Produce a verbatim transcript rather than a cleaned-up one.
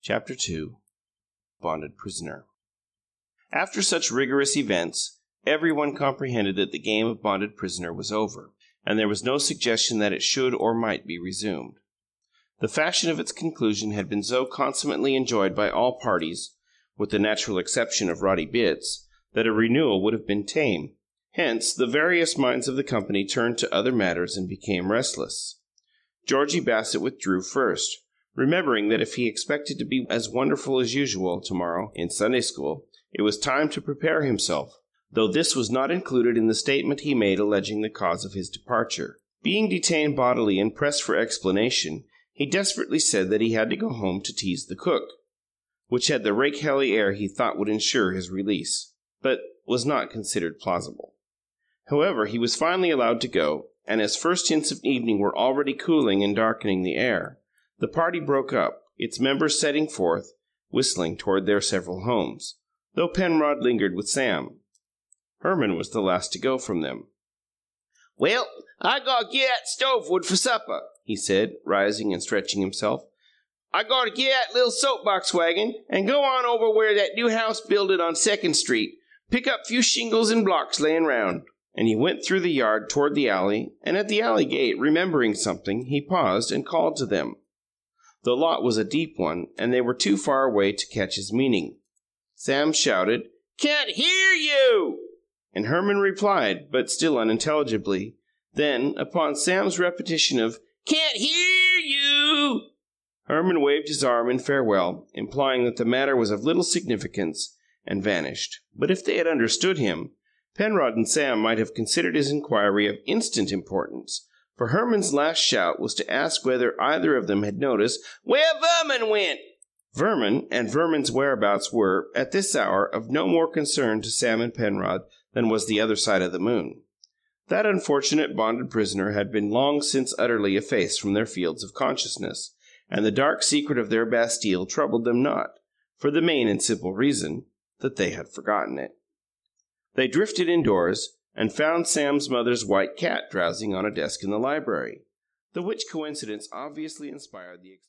Chapter two. Bonded Prisoner. After such rigorous events, everyone comprehended that the game of bonded prisoner was over, and there was no suggestion that it should or might be resumed. The fashion of its conclusion had been so consummately enjoyed by all parties, with the natural exception of Roddy Bitts, that a renewal would have been tame. Hence, the various minds of the company turned to other matters and became restless. Georgie Bassett withdrew first, remembering that if he expected to be as wonderful as usual tomorrow in Sunday school, it was time to prepare himself, though this was not included in the statement he made alleging the cause of his departure. Being detained bodily and pressed for explanation, he desperately said that he had to go home to tease the cook, which had the rakehelly air he thought would ensure his release, but was not considered plausible. However, he was finally allowed to go, and as first hints of evening were already cooling and darkening the air, the party broke up, its members setting forth, whistling, toward their several homes, though Penrod lingered with Sam. Herman was the last to go from them. "Well, I gotta get that stove wood for supper," he said, rising and stretching himself. "I gotta get that little soapbox wagon and go on over where that new house builded on Second Street, pick up few shingles and blocks layin' round." And he went through the yard toward the alley, and at the alley gate, remembering something, he paused and called to them. The lot was a deep one, and they were too far away to catch his meaning. Sam shouted, "Can't hear you!" and Herman replied, but still unintelligibly. Then, upon Sam's repetition of "Can't hear you," Herman waved his arm in farewell, implying that the matter was of little significance, and vanished. But if they had understood him, Penrod and Sam might have considered his inquiry of instant importance, for Herman's last shout was to ask whether either of them had noticed "where Verman went." Verman and Verman's whereabouts were, at this hour, of no more concern to Sam and Penrod than was the other side of the moon. That unfortunate bonded prisoner had been long since utterly effaced from their fields of consciousness, and the dark secret of their Bastille troubled them not, for the main and simple reason that they had forgotten it. They drifted indoors, and found Sam's mother's white cat drowsing on a desk in the library, the which coincidence obviously inspired the